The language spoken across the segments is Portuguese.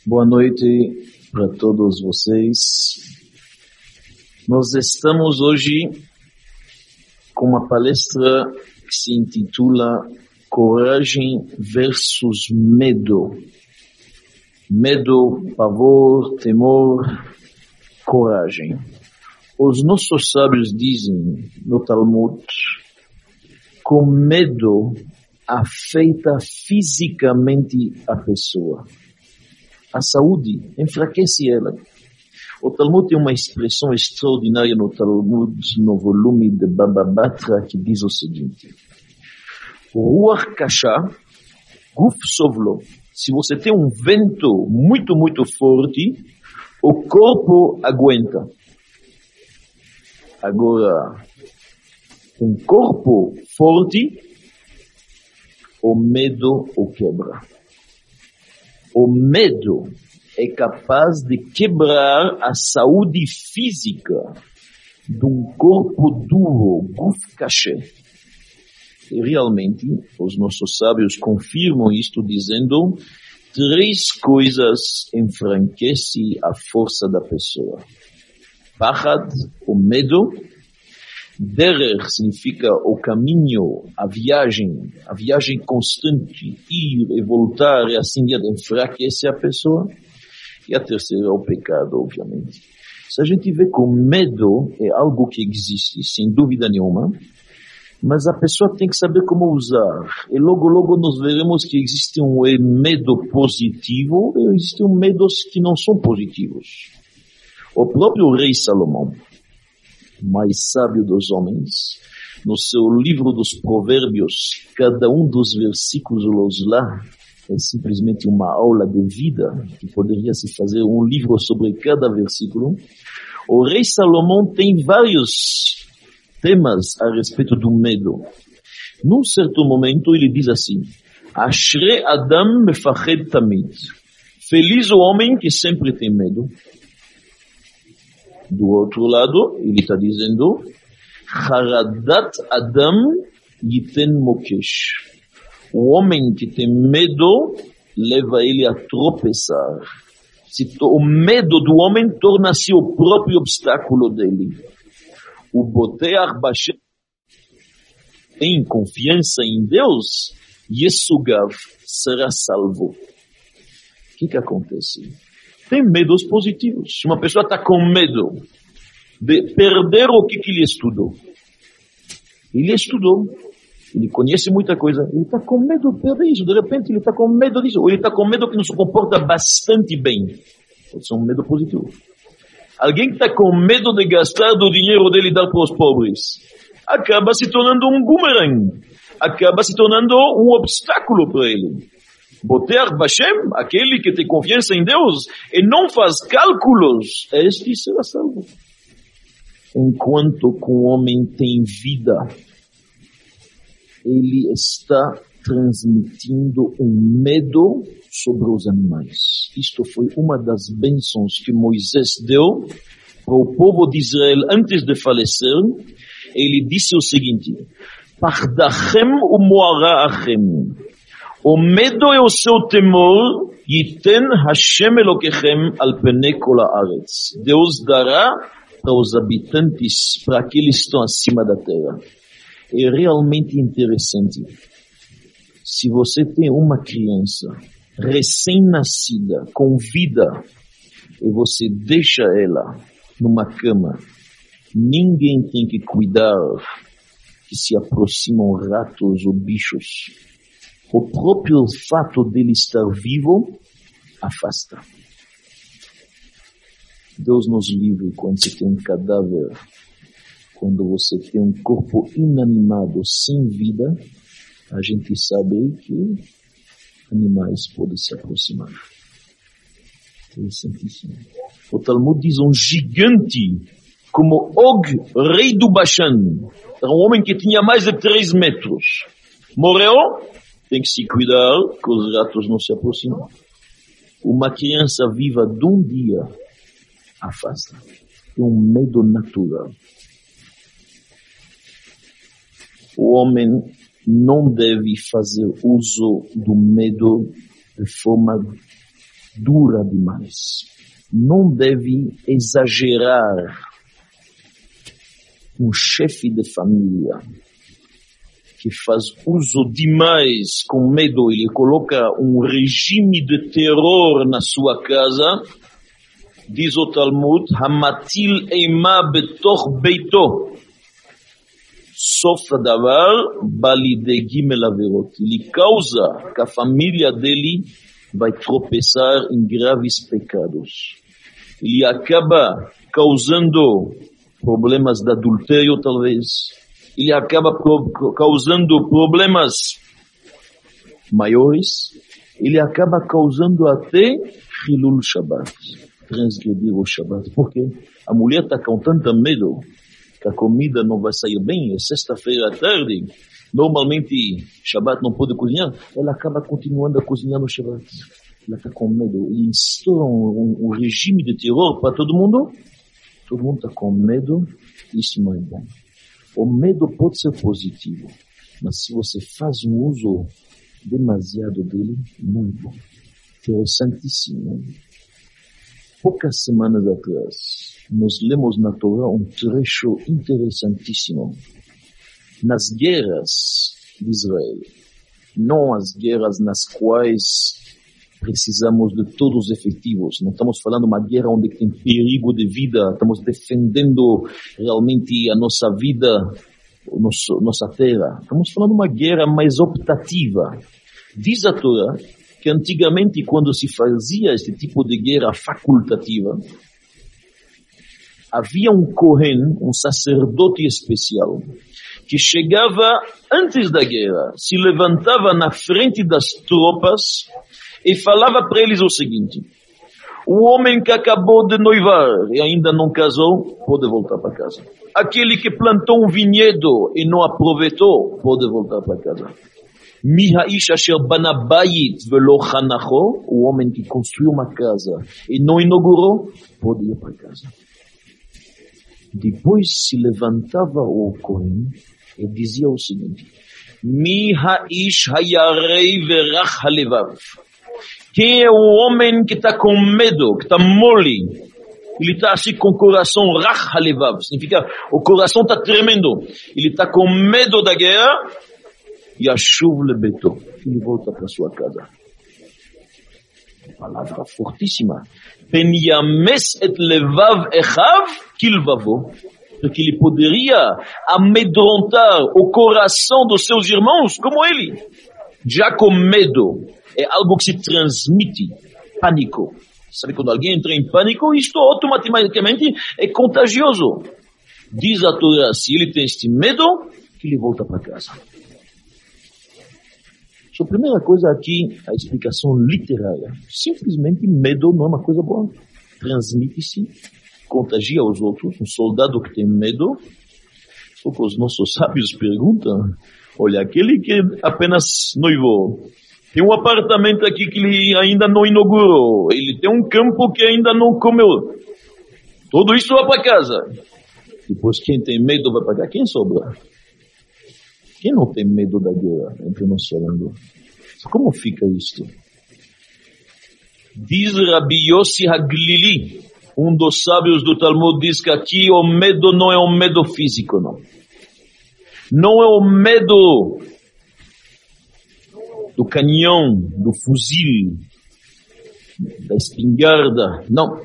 Boa noite para todos vocês. Nós estamos hoje com uma palestra que se intitula Coragem versus Medo. Medo, pavor, temor, coragem. Os nossos sábios dizem no Talmud que o medo afeta fisicamente a pessoa. A saúde enfraquece ela. O Talmud tem uma expressão extraordinária no Talmud, no volume de Baba Batra, que diz o seguinte: Ruach kasha, guf sovlo. Se você tem um vento muito, muito forte, o corpo aguenta. Agora, um corpo forte, o medo o quebra. O medo é capaz de quebrar a saúde física de um corpo duro, guf kasha. E realmente, os nossos sábios confirmam isto dizendo: 3 coisas enfraquecem a força da pessoa. Pachad, o medo. Derer significa o caminho, a viagem constante, ir e voltar, e assim enfraquece a pessoa. E a terceira é o pecado, obviamente. Se a gente vê que o medo é algo que existe, sem dúvida nenhuma, mas a pessoa tem que saber como usar. E logo nós veremos que existe um medo positivo e existem medos que não são positivos. O próprio rei Salomão, mais sábio dos homens, no seu livro dos provérbios, cada um dos versículos lá é simplesmente uma aula de vida, que poderia se fazer um livro sobre cada versículo. O rei Salomão tem vários temas a respeito do medo. Num certo momento ele diz assim: Ashre Adam mefached tamid. Feliz o homem que sempre tem medo. Do outro lado, ele está dizendo: Haradat Adam yiten mokesh. O homem que tem medo leva ele a tropeçar. O medo do homem torna-se o próprio obstáculo dele. O boteach bashem, tem confiança em Deus, Yesugav será salvo. O que acontece? Tem medos positivos. Se uma pessoa está com medo de perder o que ele estudou, ele conhece muita coisa, ele está com medo de perder isso, de repente ele está com medo disso, ou ele está com medo que não se comporta bastante bem. Pode ser um medo positivo. Alguém que está com medo de gastar do dinheiro dele e dar para os pobres, acaba se tornando um boomerang, acaba se tornando um obstáculo para ele. Boteach Bashem, aquele que tem confiança em Deus e não faz cálculos, este será salvo. Enquanto que o homem tem vida, ele está transmitindo um medo sobre os animais. Isto foi uma das bênçãos que Moisés deu para o povo de Israel antes de falecer. Ele disse o seguinte: Pardachem umoarachem. O medo e o seu temor, Yiten Hashem Elokechem al pene kol haaretz. Deus dará para os habitantes, para aqueles que estão acima da terra. É realmente interessante. Se você tem uma criança recém-nascida, com vida, e você deixa ela numa cama, ninguém tem que cuidar que se aproximam ratos ou bichos. O próprio fato dele estar vivo afasta. Deus nos livre quando você tem um cadáver, quando você tem um corpo inanimado, sem vida, a gente sabe que animais podem se aproximar. Interessantíssimo. O Talmud diz um gigante, como Og, rei do Bashan, era um homem que tinha mais de 3 metros. Morreu? Tem que se cuidar que os ratos não se aproximem. Uma criança viva de um dia afasta. É um medo natural. O homem não deve fazer uso do medo de forma dura demais. Não deve exagerar. Um chefe de família que faz uso demais com medo, ele coloca um regime de terror na sua casa, diz o Talmud, Hamatil eima betoch beito, sof davar balide gimel averot. Ele causa que a família dele vai tropeçar em graves pecados. Ele acaba causando problemas de adultério, talvez. Ele acaba causando problemas maiores. Ele acaba causando até Hilul Shabbat, transgredir o Shabbat. Porque a mulher está com tanto medo que a comida não vai sair bem. É sexta-feira à tarde. Normalmente, Shabbat não pode cozinhar. Ela acaba continuando a cozinhar no Shabbat. Ela está com medo. E instaura um regime de terror para todo mundo. Todo mundo está com medo. Isso não é bom. O medo pode ser positivo, mas se você faz um uso demasiado dele, não é bom. Interessantíssimo. Poucas semanas atrás, nós lemos na Torá um trecho interessantíssimo. Nas guerras de Israel, não as guerras nas quais precisamos de todos os efetivos. Não estamos falando de uma guerra onde tem perigo de vida. Estamos defendendo realmente a nossa vida, nossa terra. Estamos falando de uma guerra mais optativa. Diz a Torá que antigamente, quando se fazia este tipo de guerra facultativa, havia um Kohen, um sacerdote especial, que chegava antes da guerra, se levantava na frente das tropas e falava para eles o seguinte: o homem que acabou de noivar e ainda não casou, pode voltar para casa. Aquele que plantou um vinhedo e não aproveitou, pode voltar para casa. Mi haish asher bana bayit velo chanacho, o homem que construiu uma casa e não inaugurou, pode ir para casa. Depois se levantava o Kohen e dizia o seguinte: Mi haish hayarei verach halevav. Quem é o homem que está com medo, que está mole? Ele está assim com o coração rach halevav. Significa, o coração está tremendo. Ele está com medo da guerra. Yashuv lebeto. Ele volta para sua casa. Palavra fortíssima. Pen yames et levav echav kilvavo. Porque ele poderia amedrontar o coração dos seus irmãos como ele. Já com medo. É algo que se transmite. Pânico. Sabe quando alguém entra em pânico, isto automaticamente é contagioso. Diz a Torá, se ele tem este medo, que ele volta para casa. A primeira coisa aqui, a explicação literária. Simplesmente medo não é uma coisa boa. Transmite-se, contagia os outros. Um soldado que tem medo, só que os nossos sábios perguntam, olha, aquele que apenas noivou, tem um apartamento aqui que ele ainda não inaugurou. Ele tem um campo que ainda não comeu. Tudo isso vai para casa. Depois quem tem medo vai para cá. Quem sobra? Quem não tem medo da guerra? Entre nós falando. Como fica isto? Diz Rabi Yossi Haglili, um dos sábios do Talmud, diz que aqui o medo não é um medo físico, não. Não é o medo do canhão, do fuzil, da espingarda, não.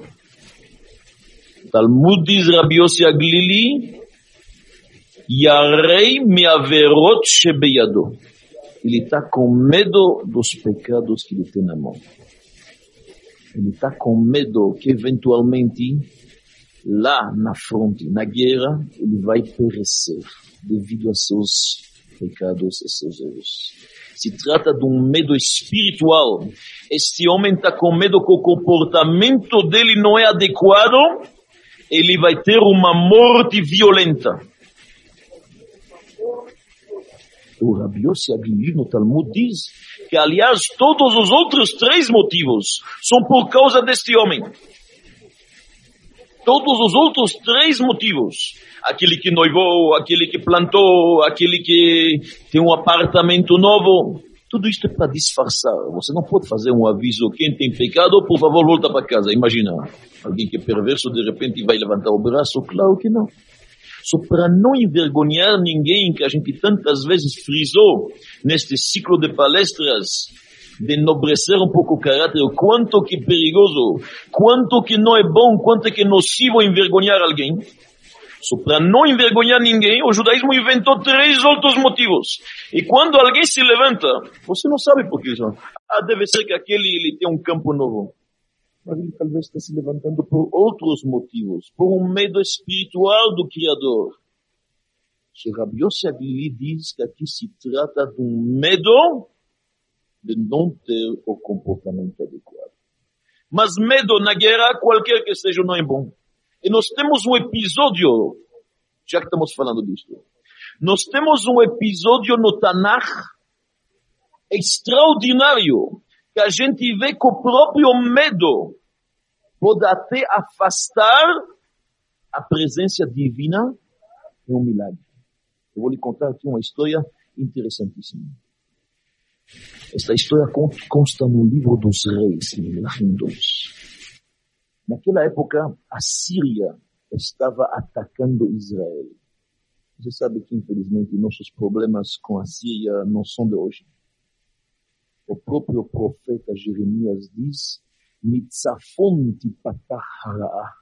Talmud diz Rabi Yossi Haglili, Yarei me'averot shebeyado. Ele está com medo dos pecados que ele tem na mão. Ele está com medo que eventualmente lá na fronte, na guerra, ele vai perecer devido a seus pecados e seus erros. Se trata de um medo espiritual. Este homem está com medo que o comportamento dele não é adequado, ele vai ter uma morte violenta. O Rabi Yossi Haglili no Talmud diz que, aliás, todos os outros 3 motivos são por causa deste homem. Todos os outros 3 motivos. Aquele que noivou, aquele que plantou, aquele que tem um apartamento novo. Tudo isto é para disfarçar. Você não pode fazer um aviso. Quem tem pecado, por favor, volta para casa. Imagina, alguém que é perverso, de repente vai levantar o braço. Claro que não. Só para não envergonhar ninguém, que a gente tantas vezes frisou neste ciclo de palestras, de enobrecer um pouco o caráter, o quanto que é perigoso, quanto que não é bom, quanto que é nocivo envergonhar alguém. Só para não envergonhar ninguém, o judaísmo inventou 3 outros motivos. E quando alguém se levanta, você não sabe por que isso. Deve ser que aquele ele tem um campo novo. Mas ele talvez está se levantando por outros motivos, por um medo espiritual do Criador. O Rabbi Yossi Aglili diz que aqui se trata de um medo de não ter o comportamento adequado. Mas medo na guerra, qualquer que seja, não é bom. E nós temos um episódio, já que estamos falando disso, nós temos um episódio no Tanakh extraordinário, que a gente vê que o próprio medo pode até afastar a presença divina em um milagre. Eu vou lhe contar aqui uma história interessantíssima. Esta história consta no livro dos reis, em Melachim 2. Naquela época, a Síria estava atacando Israel. Você sabe que, infelizmente, nossos problemas com a Síria não são de hoje. O próprio profeta Jeremias diz, Mitzafon tipatah haraah.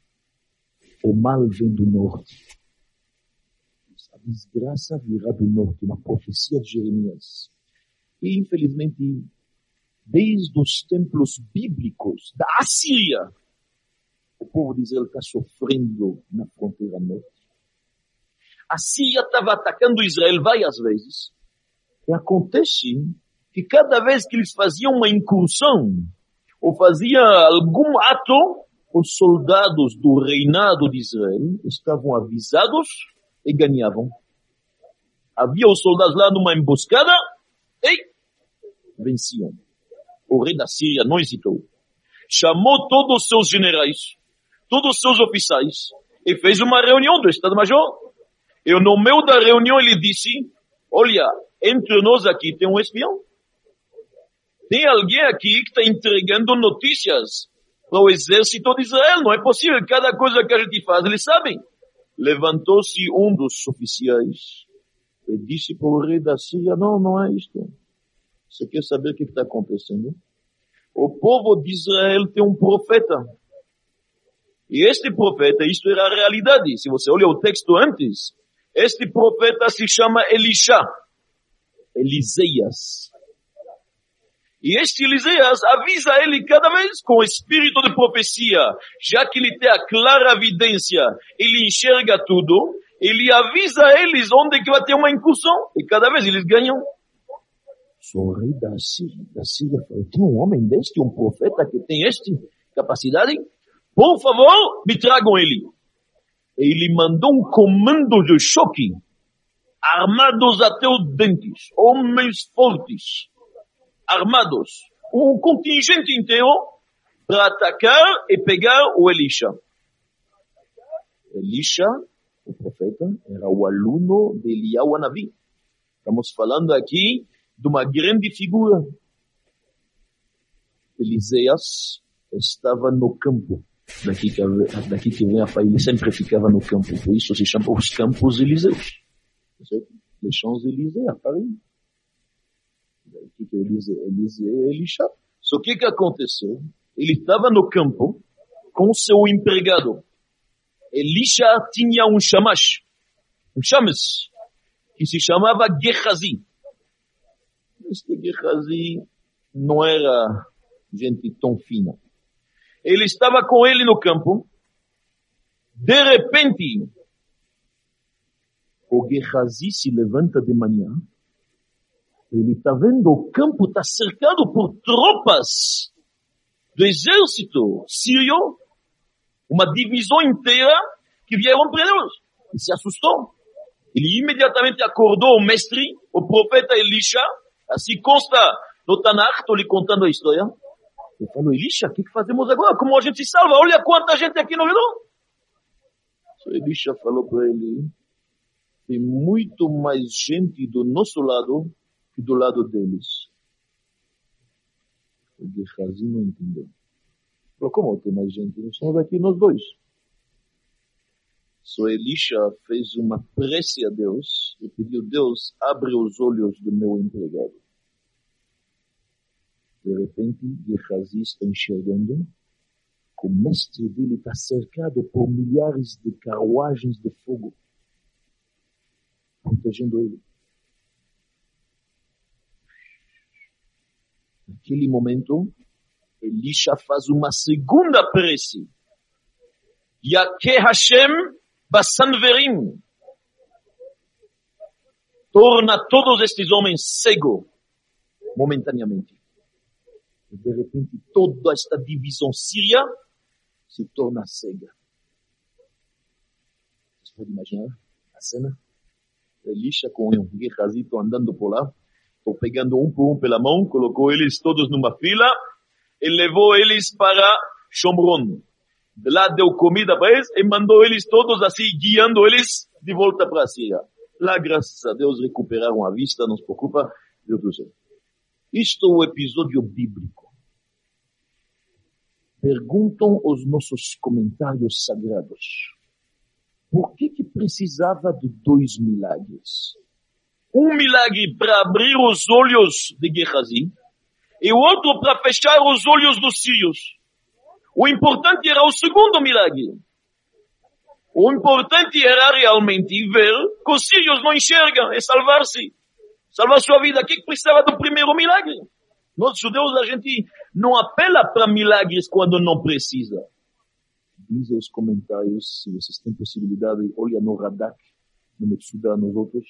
O mal vem do norte. A desgraça virá do norte, uma profecia de Jeremias. E, infelizmente, desde os templos bíblicos da Assíria, o povo de Israel está sofrendo na fronteira norte. A Síria estava atacando Israel várias vezes. E acontece que cada vez que eles faziam uma incursão, ou faziam algum ato, os soldados do reinado de Israel estavam avisados e ganhavam. Havia os soldados lá numa emboscada e venciam. O rei da Síria não hesitou. Chamou todos os seus generais, todos os seus oficiais, e fez uma reunião do Estado-Major. E no meio da reunião ele disse, olha, entre nós aqui tem um espião. Tem alguém aqui que está entregando notícias para o exército de Israel. Não é possível. Cada coisa que a gente faz, eles sabem. Levantou-se um dos oficiais e disse para o rei da Síria, não é isto. Você quer saber o que está acontecendo? O povo de Israel tem um profeta. E este profeta, isto era a realidade. Se você olha o texto antes, este profeta se chama Elisha, Eliseias. E este Eliseias avisa ele cada vez com o espírito de profecia, já que ele tem a clara evidência, ele enxerga tudo, ele avisa eles onde que vai ter uma incursão, e cada vez eles ganham. O rei da Síria falou, tem um homem deste, um profeta que tem esta capacidade? Por favor, me tragam ele. E ele mandou um comando de choque, armados até os dentes, homens fortes, armados, um contingente inteiro para atacar e pegar o Elisha. Elisha, o profeta, era o aluno de Eliyahu Hanavi. Estamos falando aqui de uma grande figura. Eliseias estava no campo. Daqui que vem a Pai, ele sempre ficava no campo. Por isso se chama os Campos Elíseos. Les Champs-Élysées, a Paris. Daqui que Elisha. Só que aconteceu? Ele estava no campo com seu empregado. Elisha tinha um shamash, que se chamava Gehazi. Este Gehazi não era gente tão fina. Ele estava com ele no campo. De repente, o Gehazi se levanta de manhã. Ele está vendo o campo está cercado por tropas do exército sírio, uma divisão inteira que vieram prendê-los. Ele se assustou. Ele imediatamente acordou o mestre, o profeta Elisha, assim consta no Tanakh, estou lhe contando a história. Ele falou, Elisha, o que fazemos agora? Como a gente se salva? Olha quanta gente aqui no redor. So, Elisha falou para ele, tem muito mais gente do nosso lado que e do lado deles. O Gehazi não entendeu. Falou, como tem mais gente? Nós estamos aqui nós dois. So Elisha fez uma prece a Deus e pediu, Deus, abre os olhos do meu empregado. De repente, Gehazi está enxergando que o mestre dele está cercado por milhares de carruagens de fogo, protegendo ele. Naquele momento, Elisha faz uma segunda prece. Yake Hashem Basanverim. Torna todos estes homens cegos, momentaneamente. E de repente, toda esta divisão síria se torna cega. Você pode imaginar a cena? Elisha com um Gehazi andando por lá, ou pegando um por um pela mão, colocou eles todos numa fila e levou eles para Shomron. De lá deu comida para eles e mandou eles todos assim, guiando eles de volta para a Síria. Lá, graças a Deus, recuperaram a vista, não se preocupa, deu tudo certo. Isto é o episódio bíblico. Perguntam os nossos comentários sagrados, por que precisava de 2 milagres? Um milagre para abrir os olhos de Gehazi e o outro para fechar os olhos dos sírios. O importante era o segundo milagre. O importante era realmente ver que os sírios não enxergam e salvar-se. Salvar sua vida. O que precisava do primeiro milagre? Nós, judeus, a gente não apela para milagres quando não precisa. Dizem os comentários, se vocês têm possibilidade, olha no Radak, no Metsuda, nos outros,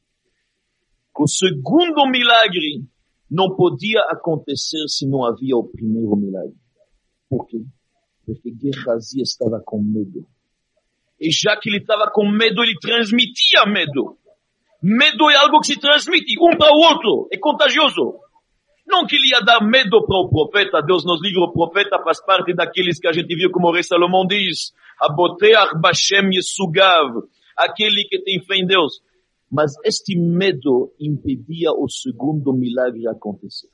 que o segundo milagre não podia acontecer se não havia o primeiro milagre. Por quê? Porque Gehazi estava com medo. E já que ele estava com medo, ele transmitia medo. Medo é algo que se transmite um para o outro, é contagioso. Não que ele ia dar medo para o profeta, Deus nos livre, o profeta faz parte daqueles que a gente viu, como o rei Salomão diz, Aboteach Bashem Yesugav, aquele que tem fé em Deus. Mas este medo impedia o segundo milagre acontecer.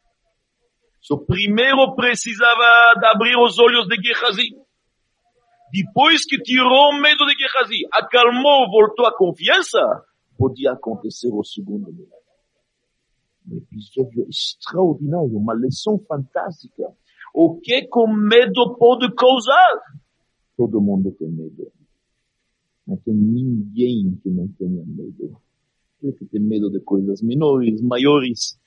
So, primeiro precisava de abrir os olhos de Gehazi. Depois que tirou o medo de Gehazi, acalmou, voltou a confiança, podia acontecer o segundo milagre. Um episódio extraordinário, uma lição fantástica. O que com medo pode causar? Todo mundo tem medo. Não tem ninguém que não tenha medo. Que tem medo de coisas menores, maiores.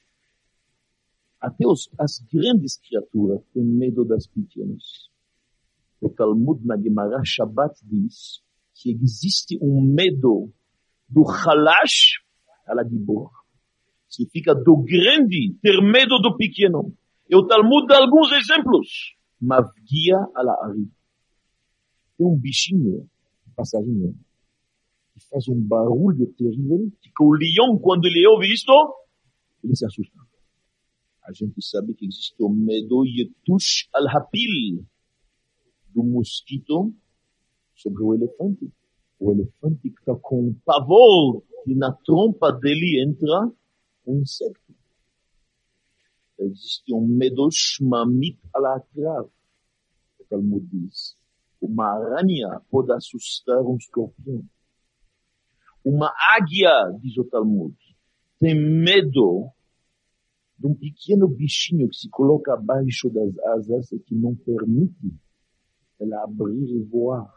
Até as grandes criaturas têm medo das pequenas. O Talmud na Gemara Shabbat diz que existe um medo do Halash ala Gibor. Significa do grande ter medo do pequeno. E o Talmud dá alguns exemplos. Mavgia ala Ari. Tem um bichinho, um passarinho, que faz um barulho terrível, que o leão, quando ele ouve isto, ele se assusta. A gente sabe que existe o medo Yetush al-Hapil, do mosquito sobre o elefante. O elefante que está com pavor e na trompa dele entra um insecto. Existe um medo Shmamit al-Akrav. O Talmud diz. Uma aranha pode assustar um escorpião. Uma águia, diz o Talmud, tem medo de um pequeno bichinho que se coloca abaixo das asas e que não permite ela abrir e voar.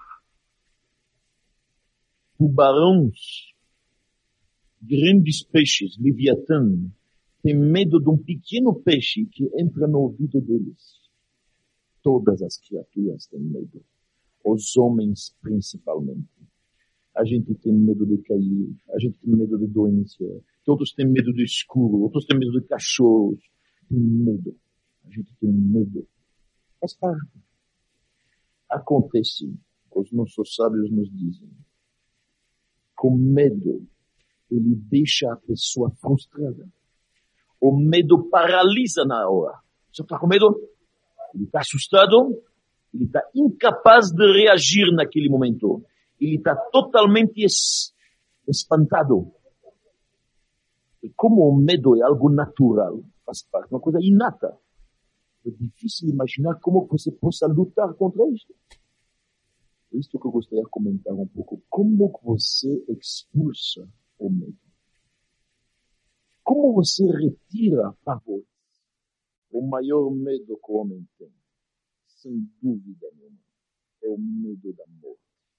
Tubarões, grandes peixes, Leviatã, tem medo de um pequeno peixe que entra no ouvido deles. Todas as criaturas têm medo. Os homens, principalmente. A gente tem medo de cair, a gente tem medo de doença, outros têm medo do escuro, outros têm medo de cachorros. Tem medo. A gente tem medo. Faz parte. Acontece, os nossos sábios nos dizem, com medo, ele deixa a pessoa frustrada. O medo paralisa na hora. Você está com medo? Ele está assustado, ele está incapaz de reagir naquele momento. Ele está totalmente espantado. Como o medo é algo natural, faz parte, uma coisa inata, é difícil imaginar como você possa lutar contra isso. É isso que eu gostaria de comentar um pouco. Como você expulsa o medo? Como você retira pavor? O maior medo que o homem tem, sem dúvida nenhuma, é o medo da morte.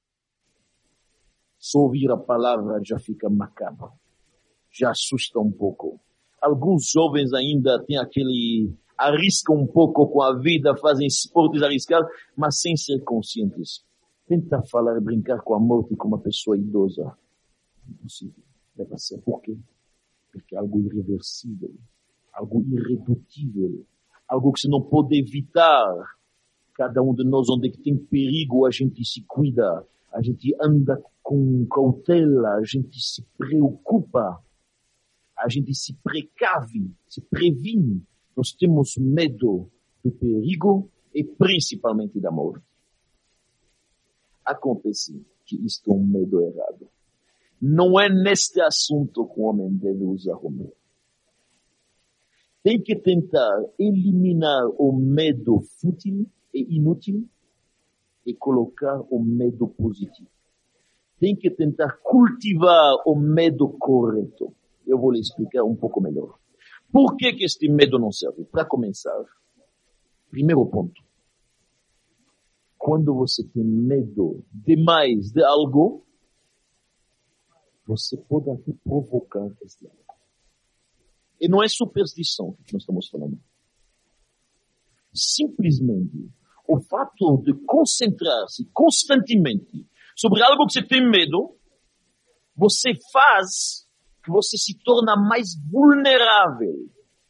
Só ouvir a palavra já fica macabro, já assusta um pouco. Alguns jovens ainda têm arriscam um pouco com a vida, fazem esportes arriscados, mas sem ser conscientes. Tenta falar, brincar com a morte como uma pessoa idosa. Impossível. Deve ser. Por quê? Porque é algo irreversível, algo irredutível, algo que você não pode evitar. Cada um de nós, onde tem perigo, a gente se cuida, a gente anda com cautela, a gente se preocupa, a gente se precave, se previne. Nós temos medo do perigo e principalmente da morte. Acontece que isto é um medo errado. Não é neste assunto que o homem deve usar o medo. Tem que tentar eliminar o medo fútil e inútil e colocar o medo positivo. Tem que tentar cultivar o medo correto. Eu vou lhe explicar um pouco melhor. Por que este medo não serve? Para começar, primeiro ponto. Quando você tem medo demais de algo, você pode até provocar este algo. E não é superstição que nós estamos falando. Simplesmente, o fato de concentrar-se constantemente sobre algo que você tem medo, você faz que você se torna mais vulnerável.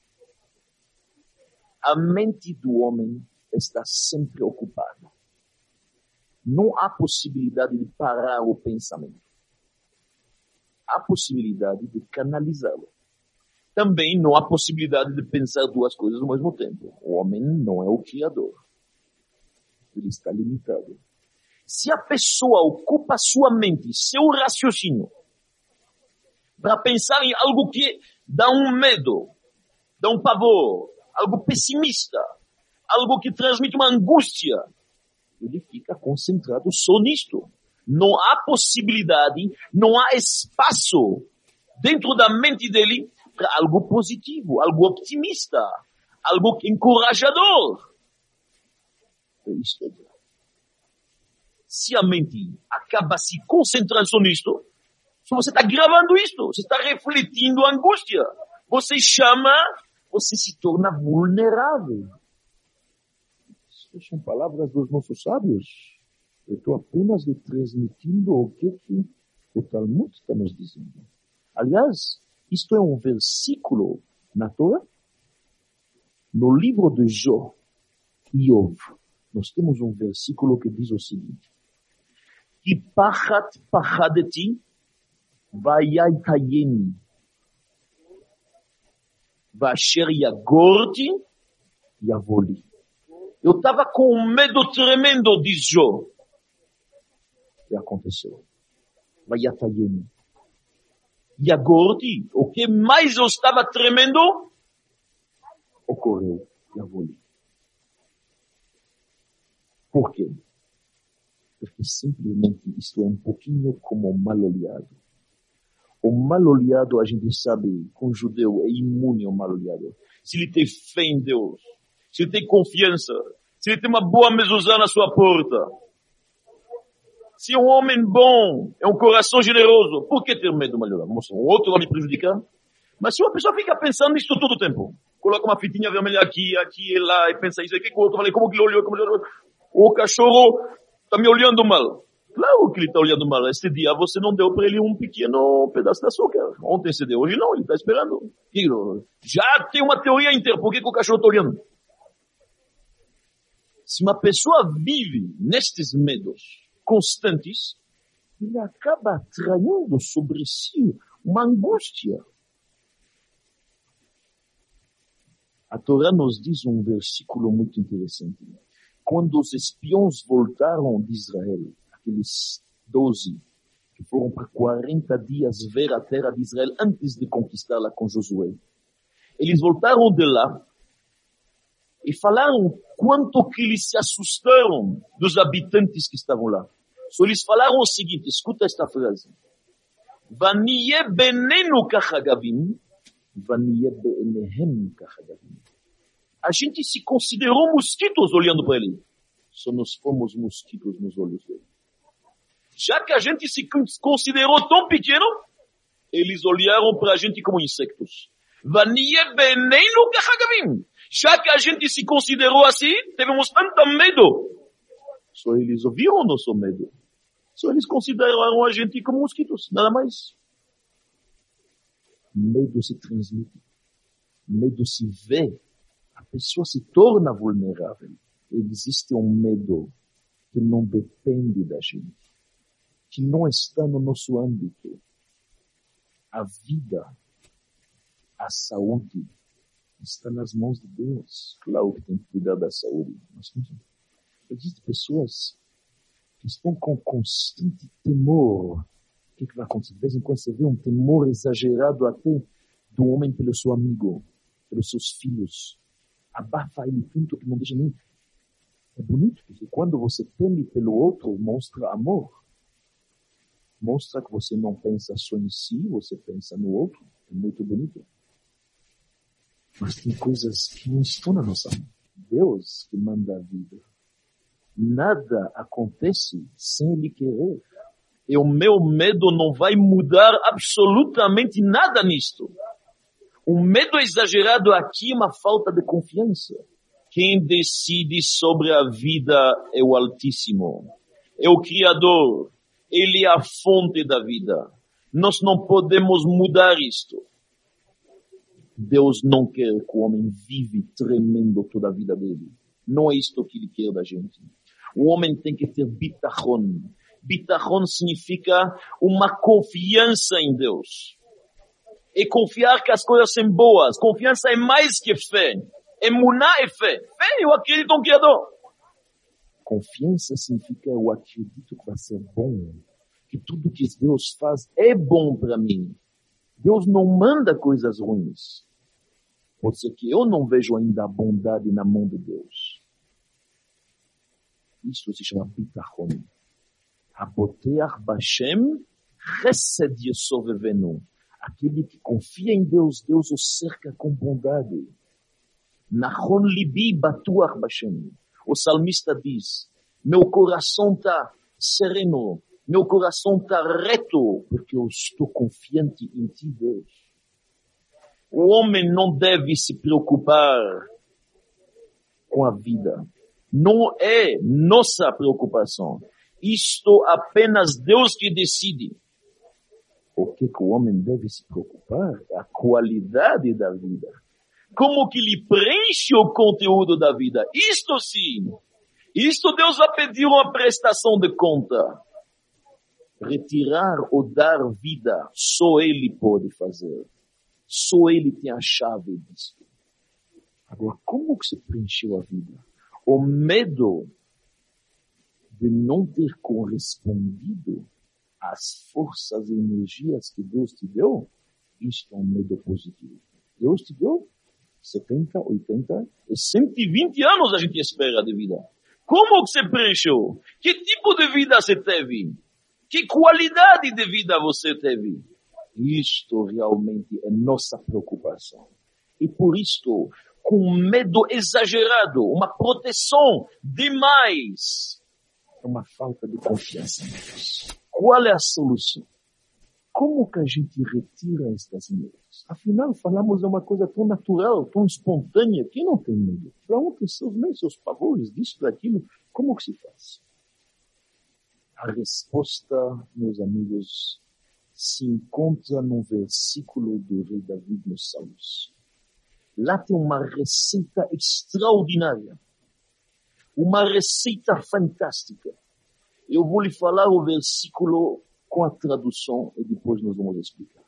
A mente do homem está sempre ocupada. Não há possibilidade de parar o pensamento. Há possibilidade de canalizá-lo. Também não há possibilidade de pensar duas coisas ao mesmo tempo. O homem não é o criador. Ele está limitado. Se a pessoa ocupa sua mente, seu raciocínio, para pensar em algo que dá um medo, dá um pavor, algo pessimista, algo que transmite uma angústia, ele fica concentrado só nisto. Não há possibilidade, não há espaço dentro da mente dele para algo positivo, algo optimista, algo encorajador. Isso é grave. Se a mente acaba se concentrando só nisto, você está gravando isto, você está refletindo a angústia. Você se torna vulnerável. Essas são palavras dos nossos sábios. Eu estou apenas lhe transmitindo o que o Talmud está nos dizendo. Aliás, isto é um versículo na Torá. No livro de Jó, Iov, nós temos um versículo que diz o seguinte: Ki pachat pachadeti vayaytayeni vasher yagorti yavoli. Eu estava com um medo tremendo, diz Jó. E aconteceu. Vayaytayeni. Yagorti, o que mais eu estava tremendo, ocorreu. Yavoli. Por quê? Porque simplesmente isto é um pouquinho como o mal-olhado. O mal-olhado, a gente sabe, com o judeu é imune ao mal-olhado. Se ele tem fé em Deus, se ele tem confiança, se ele tem uma boa mezuzá na sua porta, se é um homem bom, é um coração generoso, por que ter medo do mal-olhado? O outro vai me prejudicar? Mas se uma pessoa fica pensando nisso todo o tempo, coloca uma fitinha vermelha aqui e lá, e pensa isso aqui, que o outro fala, como que ele olhou, o cachorro está me olhando mal. Claro que ele está olhando mal. Este dia você não deu para ele um pequeno pedaço de açúcar. Ontem você deu, hoje não, ele está esperando. Já tem uma teoria inteira, por que o cachorro está olhando? Se uma pessoa vive nestes medos constantes, ele acaba atraindo sobre si uma angústia. A Torá nos diz um versículo muito interessante. Quando os espiões voltaram de Israel, aqueles 12 que foram para 40 dias ver a terra de Israel antes de conquistá-la com Josué. Eles voltaram de lá e falaram quanto que eles se assustaram dos habitantes que estavam lá. Só eles falaram o seguinte, escuta esta frase. Vaniye benenu kachagavim, vaniye benehem kachagavim. A gente se considerou mosquitos olhando para ele. Só nós fomos mosquitos nos olhos dele. Já que a gente se considerou tão pequeno, eles olharam para a gente como insectos. Vaniye benenu kachagavim. Já que a gente se considerou assim, tivemos tanto medo. Só eles ouviram o nosso medo. Só eles consideraram a gente como mosquitos, nada mais. Medo se transmite. Medo se vê. A pessoa se torna vulnerável. Existe um medo que não depende da gente, que não está no nosso âmbito. A vida, a saúde, está nas mãos de Deus. Claro que tem que cuidar da saúde. Mas existem pessoas que estão com constante temor. O que vai acontecer? De vez em quando você vê um temor exagerado até do homem pelo seu amigo, pelos seus filhos. Abafa ele tanto que não deixa nem... É bonito, porque quando você teme pelo outro, mostra amor. Mostra que você não pensa só em si, você pensa no outro. É muito bonito. Mas tem coisas que não estão na nossa mão. Deus que manda a vida. Nada acontece sem Ele querer. E o meu medo não vai mudar absolutamente nada nisto. O medo exagerado aqui é uma falta de confiança. Quem decide sobre a vida é o Altíssimo. É o Criador. Ele é a fonte da vida. Nós não podemos mudar isto. Deus não quer que o homem vive tremendo toda a vida dele. Não é isto que Ele quer da gente. O homem tem que ter bitachon. Bitachon significa uma confiança em Deus. E confiar que as coisas são boas. Confiança é mais que fé. Emuná é fé. Fé, eu acredito no Criador. Confiança significa eu acredito que vai ser bom. Que tudo que Deus faz é bom para mim. Deus não manda coisas ruins. Pode ser que eu não vejo ainda a bondade na mão de Deus. Isso se chama bitachon. Haboteach b'Hashem chesed yesovevenu. Aquele que confia em Deus, Deus o cerca com bondade. Nachon libi batuach b'Hashem. O salmista diz, meu coração está sereno, meu coração está reto, porque eu estou confiante em ti, Deus. O homem não deve se preocupar com a vida. Não é nossa preocupação. Isto apenas Deus que decide. O que o homem deve se preocupar é a qualidade da vida. Como que lhe preenche o conteúdo da vida. Isto sim. Isto Deus vai pedir uma prestação de conta. Retirar ou dar vida, só Ele pode fazer. Só Ele tem a chave disso. Agora, como que se preencheu a vida? O medo de não ter correspondido às forças e energias que Deus te deu, isto é um medo positivo. Deus te deu 70, 80 e 120 anos a gente espera de vida. Como que você preencheu? Que tipo de vida você teve? Que qualidade de vida você teve? Isto realmente é nossa preocupação. E por isto, com medo exagerado, uma proteção demais, é uma falta de confiança em Deus. Qual é a solução? Como que a gente retira estas medos? Afinal, falamos de uma coisa tão natural, tão espontânea. Quem não tem medo? Para um tem seus medos, seus pavores, disso, daquilo. Como que se faz? A resposta, meus amigos, se encontra no versículo do rei Davi nos Salmos. Lá tem uma receita extraordinária. Uma receita fantástica. Eu vou lhe falar o versículo com a tradução e depois nós vamos explicar.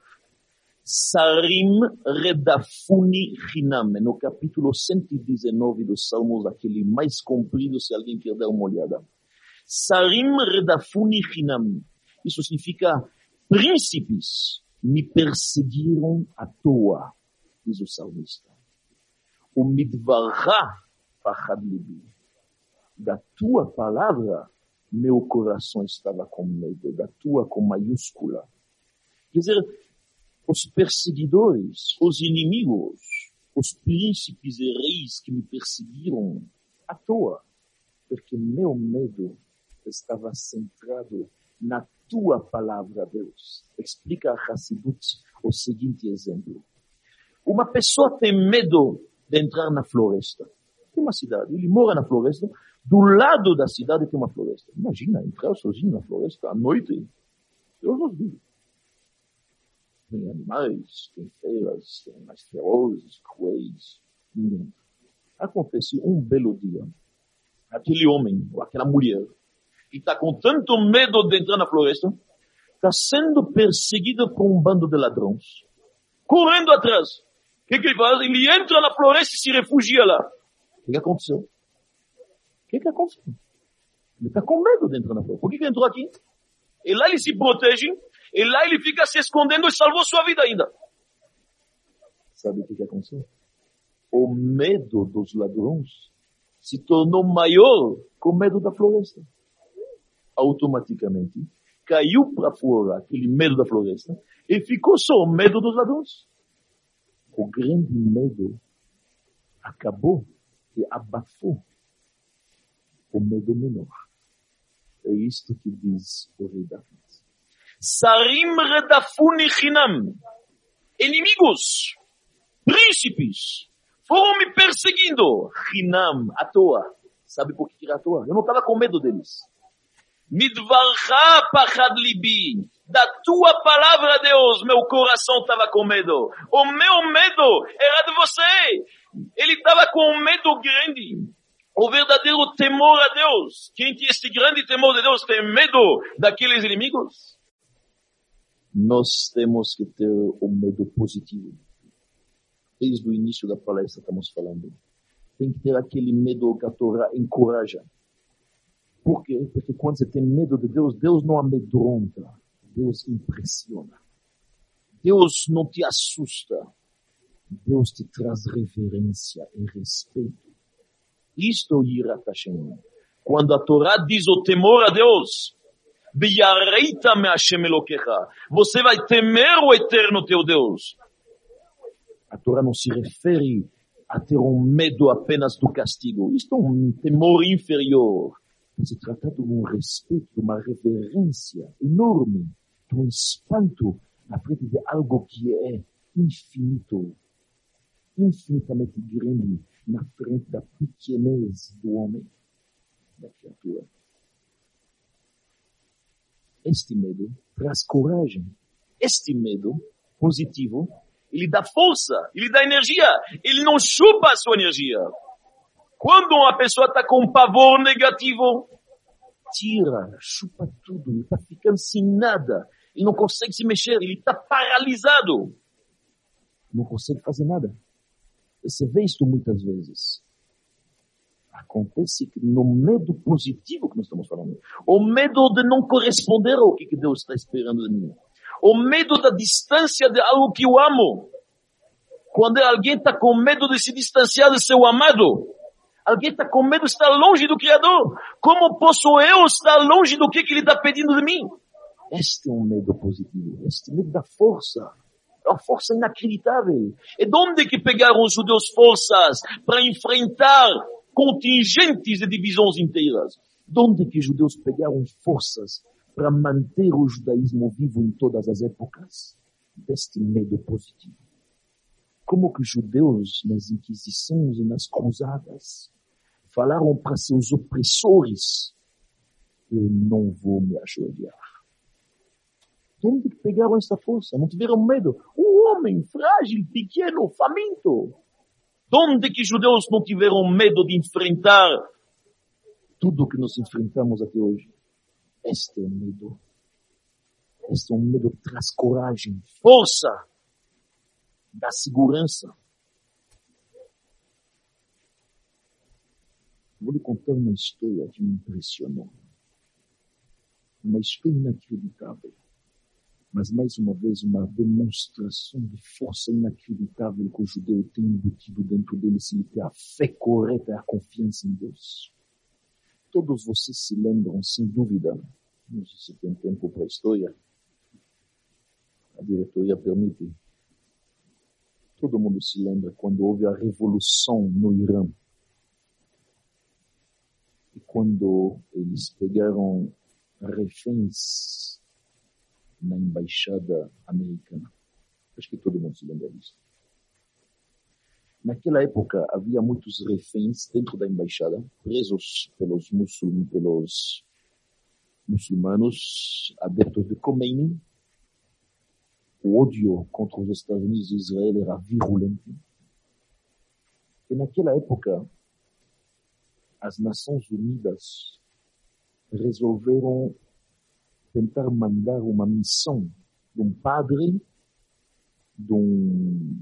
Sarim redafuni chinam, no capítulo 119 dos Salmos, aquele mais comprido, se alguém quer dar uma olhada. Sarim redafuni chinam. Isso significa, príncipes me perseguiram à toa, diz o salmista. O midvará pachad libi. Da tua palavra, meu coração estava com medo, da tua com maiúscula. Quer dizer, os perseguidores, os inimigos, os príncipes e reis que me perseguiram à toa, porque meu medo estava centrado na tua palavra, Deus. Explica a Hassidut o seguinte exemplo. Uma pessoa tem medo de entrar na floresta. Tem uma cidade, ele mora na floresta, do lado da cidade tem uma floresta. Imagina, entrar sozinho na floresta à noite. Deus nos vive. Tem animais, tem feras, tem mais ferozes, cruéis. Ninguém. Acontece um belo dia. Aquele homem, ou aquela mulher, que está com tanto medo de entrar na floresta, está sendo perseguido por um bando de ladrões, correndo atrás. O que ele faz? Ele entra na floresta e se refugia lá. O que aconteceu? O que aconteceu? Ele está com medo de entrar na floresta. Por que ele entrou aqui? E lá ele se protege, e lá ele fica se escondendo e salvou sua vida ainda. Sabe o que aconteceu? O medo dos ladrões se tornou maior com o medo da floresta. Automaticamente, caiu para fora aquele medo da floresta e ficou só o medo dos ladrões. O grande medo acabou e abafou o medo menor. É isto que diz o rei David. Sarim redafuni chinam. Inimigos, príncipes, foram me perseguindo. Chinam, à toa. Sabe por que era à toa? Eu não estava com medo deles. Midvarcha pachad libi. Da tua palavra, Deus, meu coração estava com medo. O meu medo era de você. Ele estava com um medo grande. O verdadeiro temor a Deus. Quem tem esse grande temor de Deus tem medo daqueles inimigos. Nós temos que ter o medo positivo. Desde o início da palestra estamos falando. Tem que ter aquele medo que a Torá encoraja. Por quê? Porque quando você tem medo de Deus, Deus não amedronta. Deus impressiona. Deus não te assusta. Deus te traz reverência e respeito. Isto é o Yirat Hashem. Quando a Torá diz o temor a Deus, Biyareita me Hashem Elokecha, você vai temer o eterno teu Deus. A Torá não se refere a ter um medo apenas do castigo. Isto é um temor inferior. Se trata de um respeito, de uma reverência enorme, de um espanto na frente de algo que é infinito, infinitamente grande, na frente da pequenez do homem, da criatura. Este medo traz coragem. Este medo positivo, ele dá força, ele dá energia, ele não chupa a sua energia. Quando uma pessoa está com um pavor negativo, tira, chupa tudo, ele está ficando sem nada, ele não consegue se mexer, ele está paralisado, não consegue fazer nada. Você vê isso muitas vezes. Acontece que no medo positivo que nós estamos falando, o medo de não corresponder ao que Deus está esperando de mim, o medo da distância de algo que eu amo, quando alguém está com medo de se distanciar de seu amado, alguém está com medo de estar longe do Criador. Como posso eu estar longe do que ele está pedindo de mim? Este é um medo positivo. Este medo dá força. É uma força inacreditável. E de onde que pegaram os judeus forças para enfrentar contingentes de divisões inteiras? De onde que os judeus pegaram forças para manter o judaísmo vivo em todas as épocas? Deste medo positivo. Como que os judeus, nas inquisições e nas cruzadas, falaram para seus opressores: eu não vou me ajoelhar. De onde que pegaram essa força? Não tiveram medo? Um homem frágil, pequeno, faminto. De onde que os judeus não tiveram medo de enfrentar tudo que nós enfrentamos até hoje? Este é o medo. Este é um medo que traz coragem, força, dá segurança. Vou lhe contar uma história que me impressionou. Uma história inacreditável. Mas, mais uma vez, uma demonstração de força inacreditável que o judeu tem embutido dentro dele, se ele tem a fé correta e a confiança em Deus. Todos vocês se lembram, sem dúvida, não sei se tem tempo para a história, a diretoria permite, todo mundo se lembra quando houve a revolução no Irã, e quando eles pegaram reféns na embaixada americana. Acho que todo mundo se lembra disso. Naquela época, havia muitos reféns dentro da embaixada, presos pelos muçulmanos, adeptos de Khomeini. O ódio contra os Estados Unidos e Israel era virulento. E naquela época, as Nações Unidas resolveram tentar mandar uma missão de um padre, de um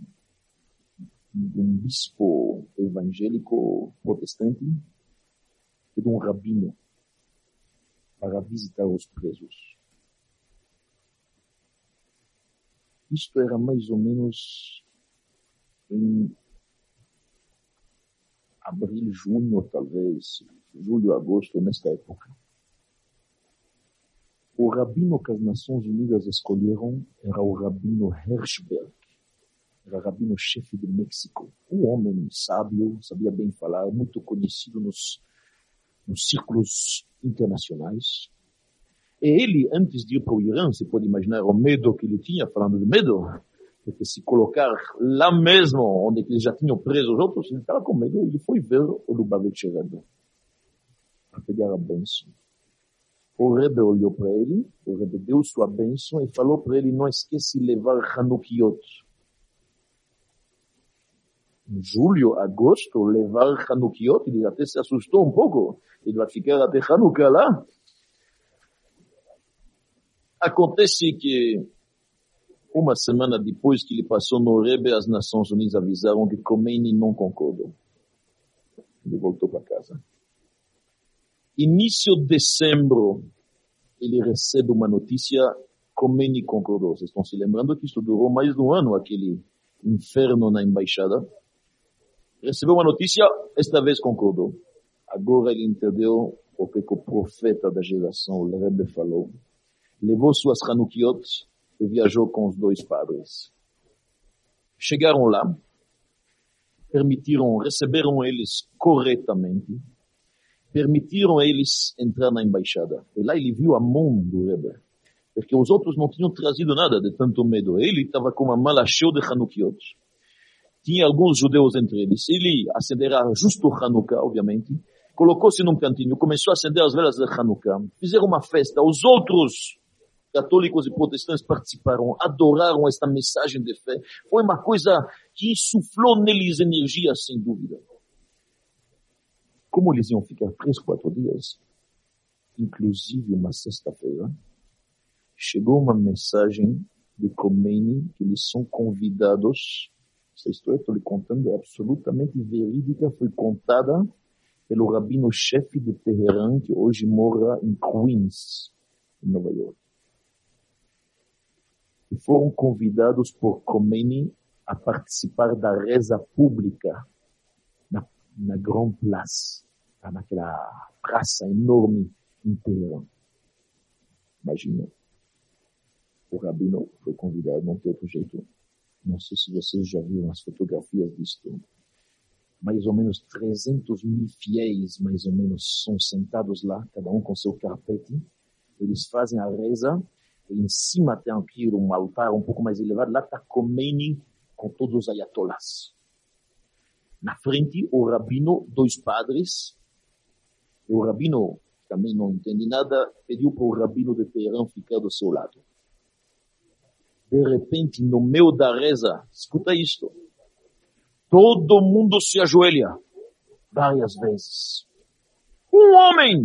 bispo evangélico protestante e de um rabino para visitar os presos. Isto era mais ou menos em abril, junho, talvez, julho, agosto, nesta época. O rabino que as Nações Unidas escolheram era o rabino Hirschberg. Era rabino-chefe de México. Um homem sábio, sabia bem falar, muito conhecido nos círculos internacionais. E ele, antes de ir para o Irã, você pode imaginar o medo que ele tinha, falando de medo, porque se colocar lá mesmo, onde eles já tinham preso os outros, ele estava com medo. Ele foi ver o Lubavitcher Rebbe para pegar a bênção. O Rebbe olhou para ele, o Rebbe deu sua bênção e falou para ele, não esquece de levar Hanukiot. Em julho, agosto, levar Hanukiot, ele até se assustou um pouco. Ele vai ficar até Hanukkah lá. Acontece que uma semana depois que ele passou no Rebbe, as Nações Unidas avisaram que Khomeini não concordou. Ele voltou para casa. Início de dezembro, ele recebe uma notícia, Khomeini concordou. Vocês estão se lembrando que isso durou mais de um ano, aquele inferno na embaixada. Recebeu uma notícia, esta vez concordou. Agora ele entendeu o que o profeta da geração, o Rebbe, falou. Levou suas Hanukiot e viajou com os dois padres. Chegaram lá, receberam eles corretamente, permitiram eles entrar na embaixada. E lá ele viu a mão do Rebbe, porque os outros não tinham trazido nada de tanto medo. Ele estava com uma mala cheia de Hanukiot. Tinha alguns judeus entre eles. Ele acenderá justo o Hanukkah, obviamente. Colocou-se num cantinho, começou a acender as velas de Hanukkah. Fizeram uma festa. Os outros católicos e protestantes participaram, adoraram esta mensagem de fé. Foi uma coisa que insuflou neles energia, sem dúvida. Como eles iam ficar 3, 4 dias, inclusive uma sexta-feira, chegou uma mensagem de Khomeini que eles são convidados. Essa história que estou lhe contando é absolutamente verídica, foi contada pelo rabino-chefe de Teherã, que hoje mora em Queens, em Nova York. E foram convidados por Khomeini a participar da reza pública na Grand Place, naquela praça enorme em Teherã. Imagina, o rabino foi convidado, não tem outro jeito. Não sei se vocês já viram as fotografias disto. Mais ou menos 300 mil fiéis, mais ou menos, são sentados lá, cada um com seu carpete. Eles fazem a reza, e em cima tem aqui um altar um pouco mais elevado. Lá está Khomeini com todos os ayatollahs. Na frente, o rabino, 2 padres. E o rabino, também não entende nada, pediu para o rabino de Teherã ficar do seu lado. De repente, no meio da reza, escuta isto. Todo mundo se ajoelha várias vezes. Um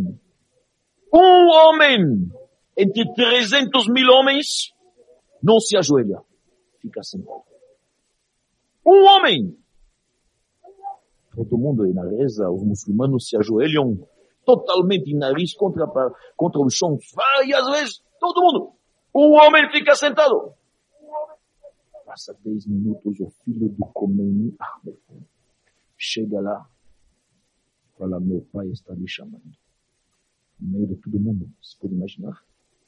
homem, entre 300 mil homens, não se ajoelha. Fica sentado. Um homem. Todo mundo aí na reza, os muçulmanos se ajoelham totalmente, nariz contra o chão, várias vezes, todo mundo. O homem fica sentado. Passa 10 minutos, o filho do Khomeini, chega lá, fala, meu pai está me chamando. No meio de todo mundo, você pode imaginar.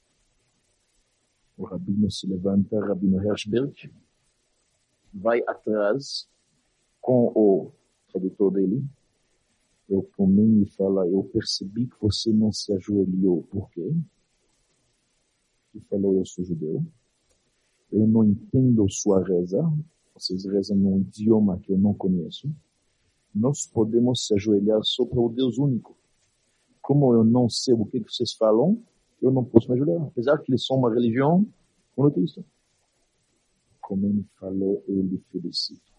O rabino se levanta, Rabino Hirschberg, vai atrás com o tradutor dele. O Khomeini fala, eu percebi que você não se ajoelhou. Por quê? Ele falou, eu sou judeu. Eu não entendo sua reza. Vocês rezam num idioma que eu não conheço. Nós podemos se ajoelhar só para o Deus único. Como eu não sei o que vocês falam, eu não posso me ajoelhar. Apesar que eles são uma religião monoteísta. Khomeini falou, eu lhe felicito.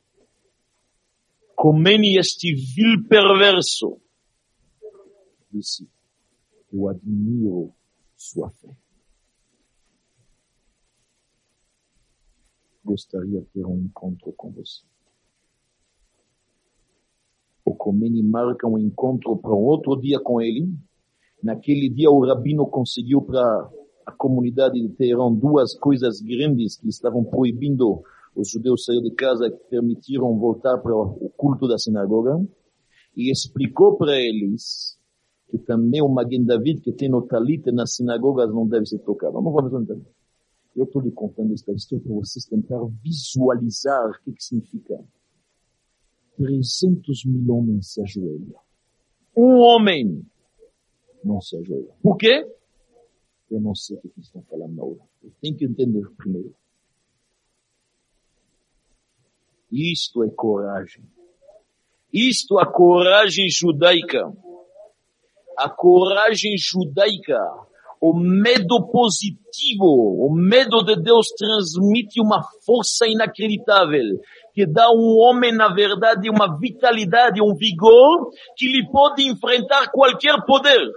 Khomeini, este vil perverso, disse, eu admiro sua fé. Gostaria de ter um encontro com você. O Khomeini marca um encontro para um outro dia com ele. Naquele dia o rabino conseguiu para a comunidade de Teherã 2 coisas grandes que estavam proibindo os judeus sair de casa, que permitiram voltar para o culto da sinagoga, e explicou para eles que também o Magen David que tem no talit nas sinagogas não deve ser tocado. Não vamos entender. Eu estou lhe contando esta história para vocês tentar visualizar o que significa. 300 mil homens se ajoelham. Um homem não se ajoelha. Por quê? Eu não sei o que eles estão falando na hora. Eu tenho que entender primeiro. Isto é coragem. Isto é a coragem judaica. A coragem judaica, o medo positivo, o medo de Deus transmite uma força inacreditável, que dá a um homem, na verdade, uma vitalidade, um vigor, que lhe pode enfrentar qualquer poder.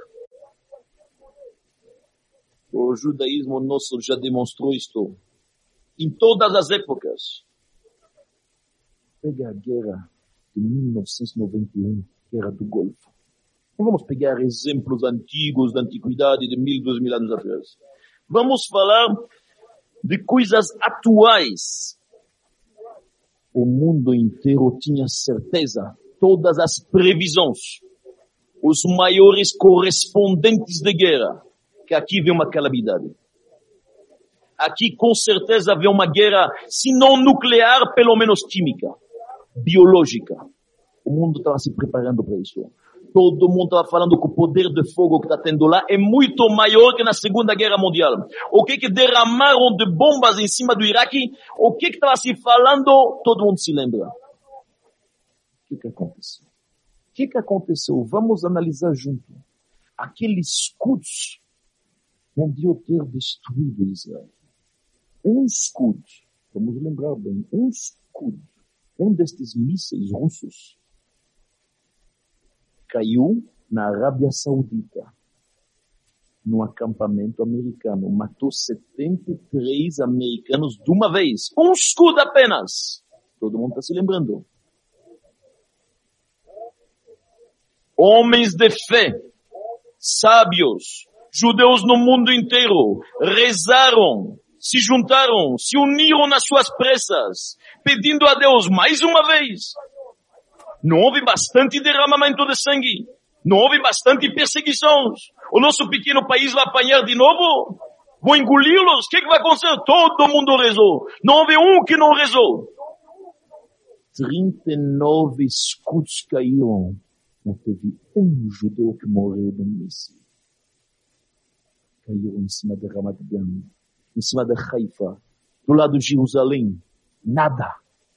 O judaísmo nosso já demonstrou isto em todas as épocas. Pega a guerra de 1991, guerra do Golfo. Não vamos pegar exemplos antigos da antiguidade de 1.000, 2.000 anos atrás. Vamos falar de coisas atuais. O mundo inteiro tinha certeza, todas as previsões, os maiores correspondentes de guerra, que aqui vem uma calamidade. Aqui com certeza vem uma guerra, se não nuclear, pelo menos química, biológica. O mundo estava se preparando para isso. Todo mundo estava falando que o poder de fogo que está tendo lá é muito maior que na Segunda Guerra Mundial. O que derramaram de bombas em cima do Iraque, o que estava se falando, todo mundo se lembra. O que aconteceu? O que aconteceu? Vamos analisar junto. Aqueles escudos podiam ter destruído Israel. Um escudo, vamos lembrar bem, um escudo, um destes mísseis russos, caiu na Arábia Saudita, no acampamento americano. Matou 73 americanos de uma vez. Um escudo apenas. Todo mundo está se lembrando. Homens de fé, sábios, judeus no mundo inteiro, rezaram, se juntaram, se uniram nas suas pressas, pedindo a Deus mais uma vez. Não houve bastante derramamento de sangue? Não houve bastante perseguições? O nosso pequeno país vai apanhar de novo? Vão engoli-los? O que vai acontecer? Todo mundo rezou. Não houve um que não rezou. 39 escudos caíram. Não teve um judeu que morreu no míssil. Caíram em cima de Ramat Gan, em cima de Haifa, do lado de Jerusalém. Nada.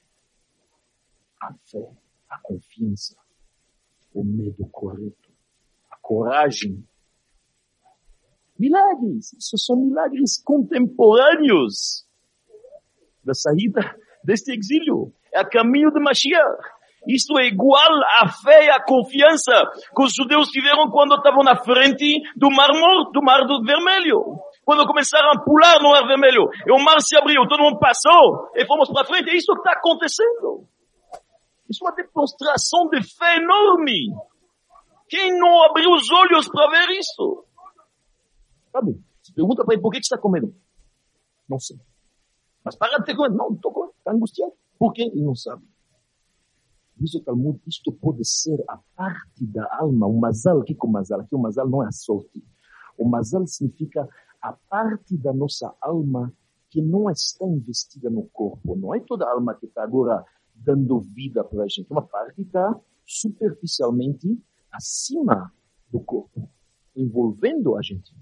A fé, a confiança, o medo correto, a coragem. Milagres. Isso são milagres contemporâneos da saída deste exílio. É a caminho de Mashiach. Isto é igual à fé e à confiança que os judeus tiveram quando estavam na frente do Mar Morto, do Mar Vermelho. Quando começaram a pular no Mar Vermelho, e o mar se abriu, todo mundo passou, e fomos para frente. É isso que está acontecendo. Isso é uma demonstração de fé enorme. Quem não abriu os olhos para ver isso? Sabe, Pergunta para ele, por que você está comendo? Não sei. Mas para de ter comendo. Não estou comendo. Está angustiado. Por quê? Ele não sabe. Diz o Talmud, isto pode ser a parte da alma, o mazal. O que é o mazal? Aqui o mazal não é a sorte. O mazal significa a parte da nossa alma que não está investida no corpo. Não é toda a alma que está agora dando vida para a gente. Uma parte está superficialmente acima do corpo, envolvendo a gente.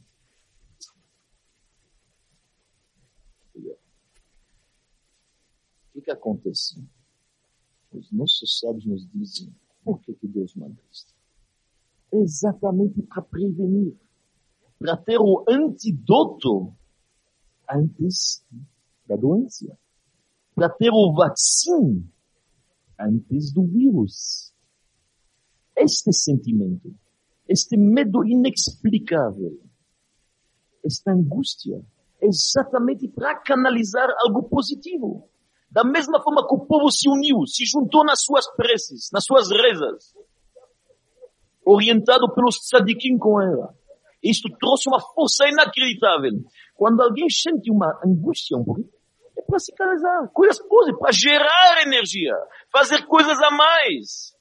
O que acontece? Os nossos sábios nos dizem, por que Deus manda isto? Exatamente para prevenir, para ter o antídoto antes da doença, para ter o vacina antes do vírus. Este sentimento, este medo inexplicável, esta angústia, é exatamente para canalizar algo positivo. Da mesma forma que o povo se uniu, se juntou nas suas preces, nas suas rezas, orientado pelos tzadikim com ela. Isto trouxe uma força inacreditável. Quando alguém sente uma angústia um pouquinho, é para se canalizar. Coisas positivas, para gerar energia, fazer coisas a mais.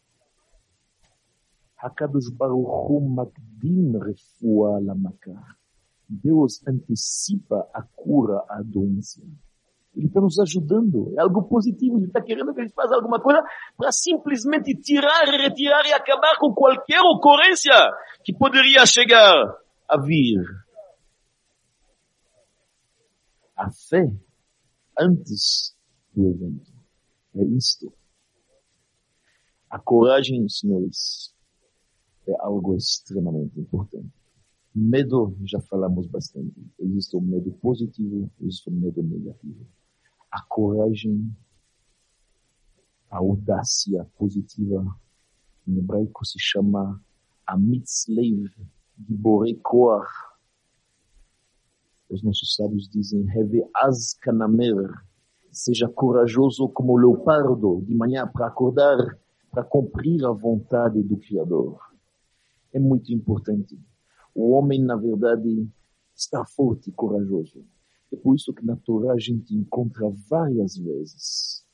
HaKadosh Baruch Hu makdim refuah lamakar. Deus antecipa a cura à doença. Ele está nos ajudando. É algo positivo. Ele está querendo que a gente faça alguma coisa para simplesmente tirar, retirar e acabar com qualquer ocorrência que poderia chegar a vir. A fé antes do evento. É isto. A coragem, senhores, é algo extremamente importante. Medo, já falamos bastante. Existe o medo positivo, existe o medo negativo. A coragem, a audácia positiva, em hebraico se chama Amitzleiv, Giborei Koach. Os nossos sábios dizem, Heve Az Kanamer, seja corajoso como o leopardo, de manhã para acordar, para cumprir a vontade do Criador. É muito importante. O homem, na verdade, está forte e corajoso. É por isso que na Torá a gente encontra várias vezes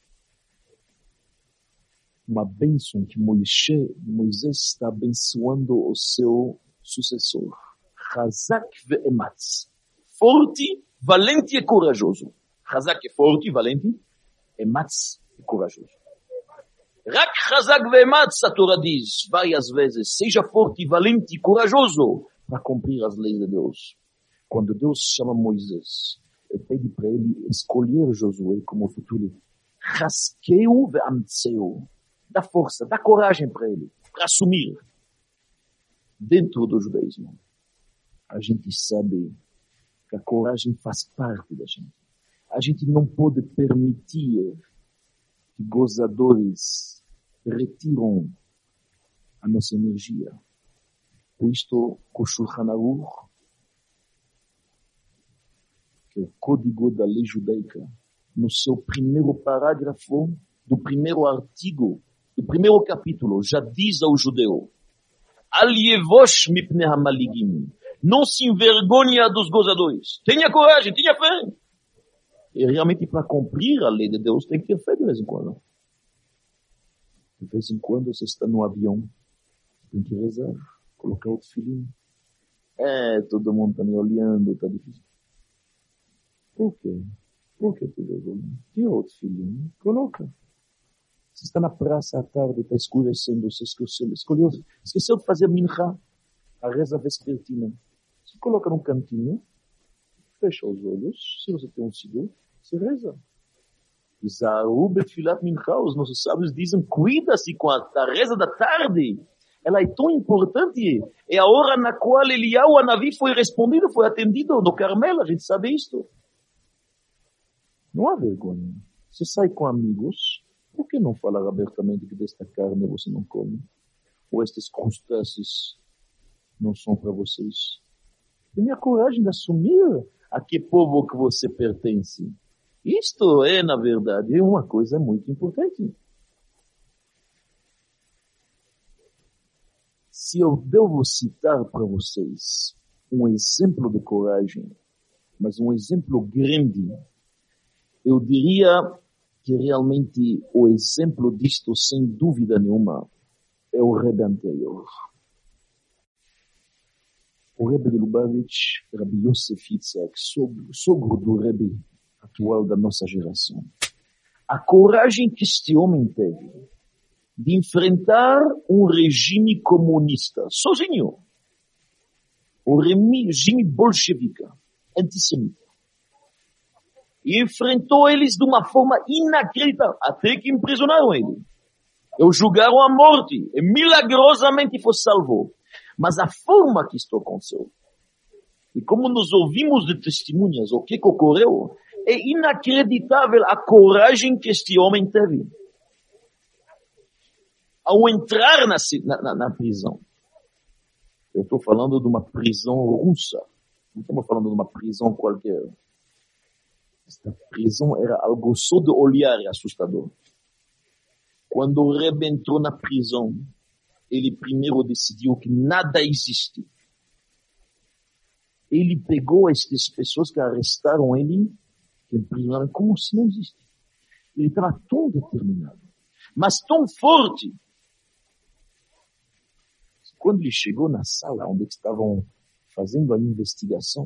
uma bênção que Moisés está abençoando o seu sucessor. Chazak ve'ematz. Forte, valente e corajoso. Chazak é forte, valente. Ematz é corajoso. Rak Chazak ve'ematz, a Torá diz várias vezes, seja forte, valente e corajoso para cumprir as leis de Deus. Quando Deus chama Moisés, ele pede para ele escolher Josué como futuro. Chaskeu ve'amtseu. Dá força, dá coragem para ele, para assumir. Dentro do judaísmo, a gente sabe que a coragem faz parte da gente. A gente não pode permitir que gozadores retiram a nossa energia. Por isto, o Shulchan Aruch, que é o código da lei judaica, no seu primeiro parágrafo, do primeiro artigo, do primeiro capítulo, já diz ao judeu, Al yevosh mipnei hamaligim, não se envergonha dos gozadores. Tenha coragem, tenha fé. E realmente para cumprir a lei de Deus tem que ter fé de vez em quando. De vez em quando você está no avião, tem que rezar, colocar o tefilim. Todo mundo está me olhando, está difícil. Por quê? Por que tu olhando? Tira o tefilim, coloca. Você está na praça à tarde, está escurecendo, você esqueceu de fazer mincha, a reza vespertina. Você coloca num cantinho, fecha os olhos, se você tem um sidur, você reza. Zaru befilat mincha, os nossos sábios dizem, cuida-se com a reza da tarde. Ela é tão importante. É a hora na qual Eliyahu, a Navi, foi respondido, foi atendido no Carmelo, a gente sabe isto. Não há vergonha. Você sai com amigos, por que não falar abertamente que desta carne você não come? Ou estes crustáceos não são para vocês? Tenha coragem de assumir a que povo que você pertence. Isto é, na verdade, uma coisa muito importante. Se eu devo citar para vocês um exemplo de coragem, mas um exemplo grande. Eu diria que realmente o exemplo disto, sem dúvida nenhuma, é o Rebbe anterior. O Rebbe de Lubavitch, Rabbi Yosef Yitzhak, sogro do Rebbe atual da nossa geração. A coragem que este homem teve de enfrentar um regime comunista, sozinho. O regime bolchevique, antissemita. E enfrentou eles de uma forma inacreditável, até que imprisionaram ele. E o julgaram à morte, e milagrosamente foi salvo. Mas a forma que isto aconteceu, e como nos ouvimos de testemunhas, o que ocorreu, é inacreditável a coragem que este homem teve. Ao entrar na prisão, eu estou falando de uma prisão russa, não estamos falando de uma prisão qualquer. Esta prisão era algo só de olhar assustador. Quando o Rebbe entrou na prisão, ele primeiro decidiu que nada existe. Ele pegou estas pessoas que arrestaram ele, que imprisionaram, como se não existe. Ele estava tão determinado, mas tão forte. Quando ele chegou na sala onde estavam fazendo a investigação,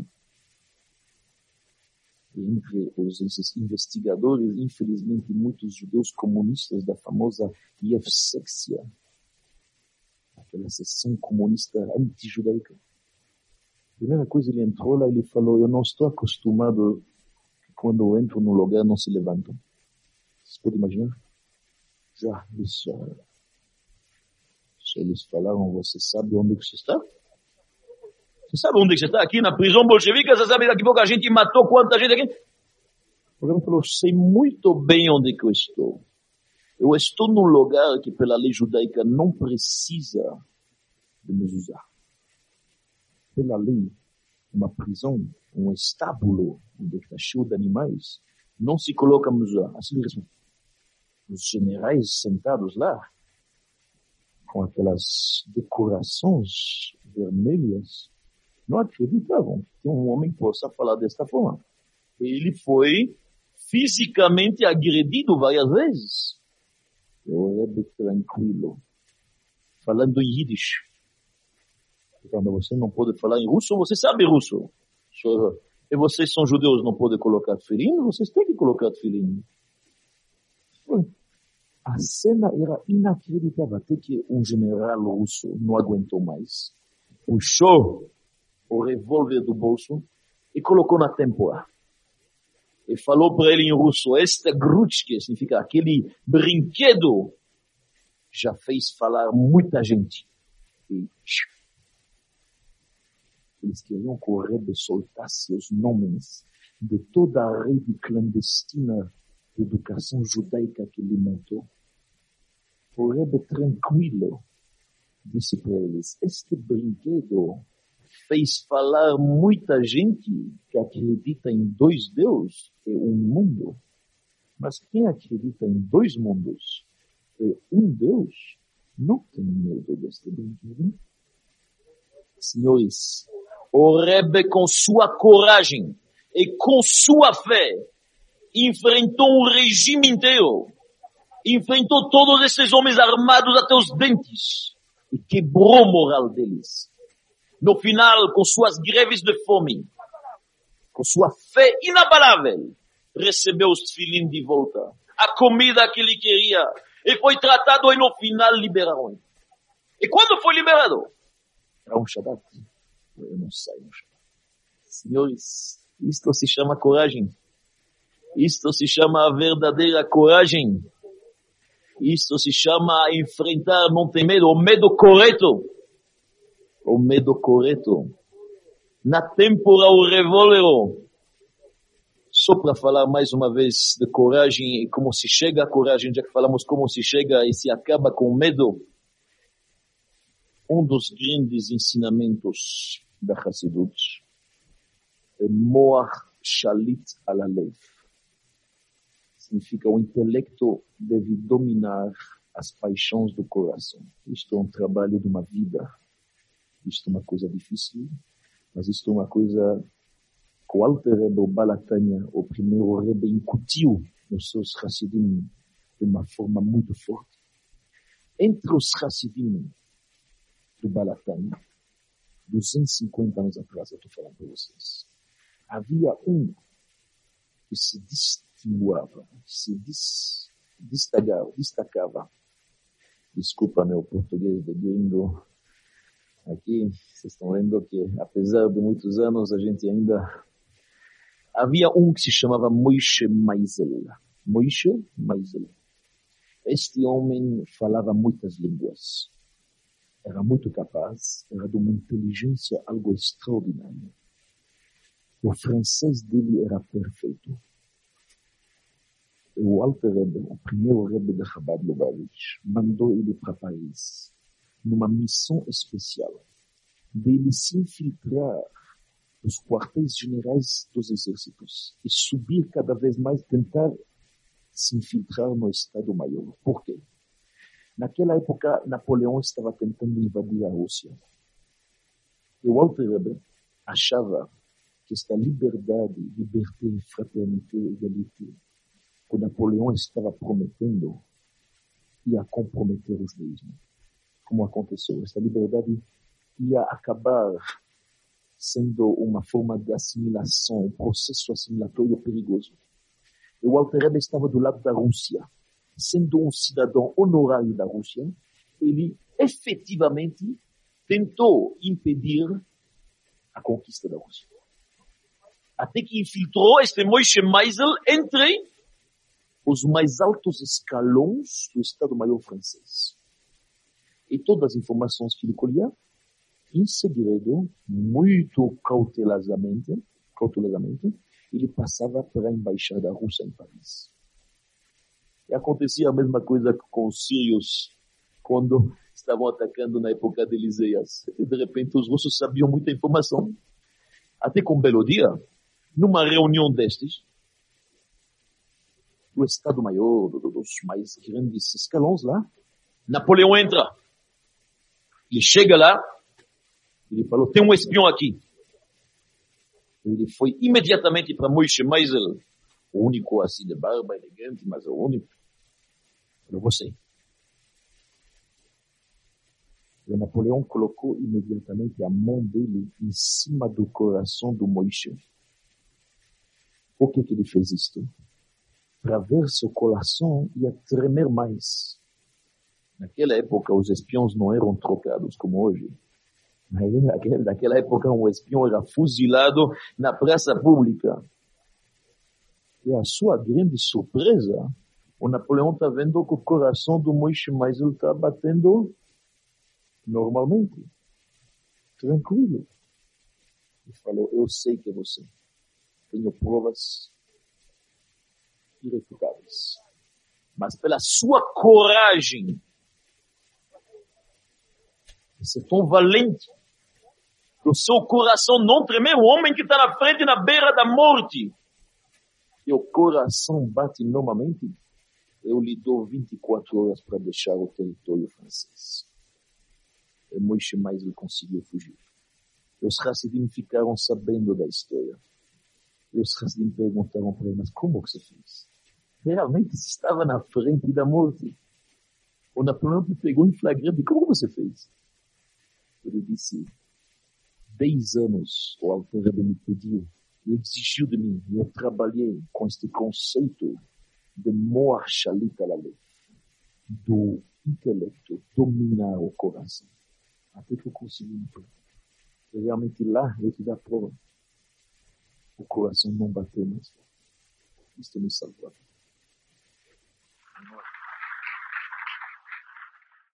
entre esses investigadores, infelizmente, muitos judeus comunistas da famosa Yevsektia, aquela seção comunista anti-judaica. A primeira coisa, ele entrou lá e ele falou: eu não estou acostumado que quando eu entro num lugar não se levantam. Vocês podem imaginar? Já, isso. Se eles falaram: você sabe onde você está? Você sabe onde você está? Aqui na prisão bolchevique, você sabe daqui a pouco a gente matou quanta gente aqui? O programa falou: sei muito bem onde que eu estou. Eu estou num lugar que pela lei judaica não precisa de mezuzá. Pela lei, uma prisão, um estábulo onde está cheio de animais, não se coloca mezuzá. Assim mesmo. Os generais sentados lá, com aquelas decorações vermelhas, não acreditavam que um homem possa falar desta forma. Ele foi fisicamente agredido várias vezes. O Rebbe tranquilo, falando em Yiddish. Quando você não pode falar em russo, você sabe russo. E vocês são judeus, não podem colocar tefilim, vocês têm que colocar tefilim. A cena era inacreditável, até que um general russo não aguentou mais. Puxou o revólver do bolso e colocou na têmpora. E falou para ele em russo: esta grutchke, significa aquele brinquedo, já fez falar muita gente. E eles queriam que o Rebbe soltasse os nomes de toda a rede clandestina de educação judaica que ele montou. O Rebbe tranquilo disse para eles: este brinquedo fez falar muita gente que acredita em dois deuses e um mundo. Mas quem acredita em dois mundos e um Deus, não tem medo deste brinquedo. Senhores, o Rebbe, com sua coragem e com sua fé, enfrentou um regime inteiro. Enfrentou todos esses homens armados até os dentes e quebrou a moral deles. No final, com suas greves de fome, com sua fé inabalável, recebeu os tefilim de volta, a comida que ele queria, e foi tratado e no final liberaram. E quando foi liberado? Era um Shabbat. Eu não saio no Shabbat. Senhores, isto se chama coragem. Isto se chama a verdadeira coragem. Isto se chama enfrentar, não ter medo, o medo correto. O medo correto. Na têmpora o revólver. Só para falar mais uma vez de coragem e como se chega a coragem, já que falamos como se chega e se acaba com o medo. Um dos grandes ensinamentos da Hassidut é Moach Shalit al Alev. Significa o intelecto deve dominar as paixões do coração. Isto é um trabalho de uma vida. Isto é uma coisa difícil, Mas isto é uma coisa que o Alter Rebbe, o Balatânia, o primeiro Rebbe, incutiu nos seus Hassidim de uma forma muito forte. Entre os Hassidim do Balatânia, 250 anos atrás, eu estou falando para vocês, havia um que se distinguava, se destacava. Desculpa meu português de gringo. Aqui, vocês estão vendo que, apesar de muitos anos, a gente ainda... Havia um que se chamava Moshe Meisel. Moshe Meisel. Este homem falava muitas línguas. Era muito capaz, era de uma inteligência algo extraordinária. O francês dele era perfeito. O Alter Rebbe, o primeiro Rebbe de Chabad Lubavitch, mandou ele para Paris, numa missão especial, dele se infiltrar nos quartéis generais dos exércitos e subir cada vez mais, tentar se infiltrar no Estado-Maior. Por quê? Naquela época, Napoleão estava tentando invadir a Rússia. E o Alter Rebbe achava que esta liberdade, liberté, fraternité, égalité, que Napoleão estava prometendo, ia comprometer o judaísmo. Como aconteceu? Esta liberdade ia acabar sendo uma forma de assimilação, um processo assimilatório perigoso. E o Alter Rebbe estava do lado da Rússia. Sendo um cidadão honorário da Rússia, ele efetivamente tentou impedir a conquista da Rússia. Até que infiltrou este Moshe Meisel entre os mais altos escalões do Estado-Maior francês. E todas as informações que ele colhia, em segredo, muito cautelosamente, ele passava para a embaixada russa em Paris. E acontecia a mesma coisa com os sírios, quando estavam atacando na época de Eliseias. E de repente os russos sabiam muita informação. Até que um belo dia, numa reunião destes, do Estado-Maior, dos mais grandes escalões lá, Napoleão entra. Ele chega lá, ele falou, tem um espião aqui. Ele foi imediatamente para Moshe Meisel, o único assim de barba elegante, mas o único. Falou, você. E Napoleão colocou imediatamente a mão dele em cima do coração do Moshe. Por que ele fez isto? Para ver se o coração ia tremer mais. Naquela época, os espiões não eram trocados como hoje. Naquela época, um espião era fuzilado na praça pública. E a sua grande surpresa, o Napoleão está vendo que o coração do Moshe Meisel está batendo normalmente, tranquilo. Ele falou, eu sei que é você. Tenho provas irrefutáveis. Mas pela sua coragem, você é tão valente, que o seu coração não tremer, o homem que está na frente, na beira da morte, e o coração bate normalmente, eu lhe dou 24 horas para deixar o território francês. E Moshe Meisel conseguiu fugir. E os Hassidim ficaram sabendo da história. E os Hassidim perguntaram para ele, mas como que você fez? Realmente você estava na frente da morte. O Napoleão te pegou em flagrante. Como você fez? Ele disse, 10 anos o Alter Rebbe me pediu, ele exigiu de mim, e eu trabalhei com este conceito de Moar Shalit Alalef, do intelecto dominar o coração. Até que eu consegui entender. E realmente lá, eu te dou a prova. O coração não bateu mais. Isto me salvou.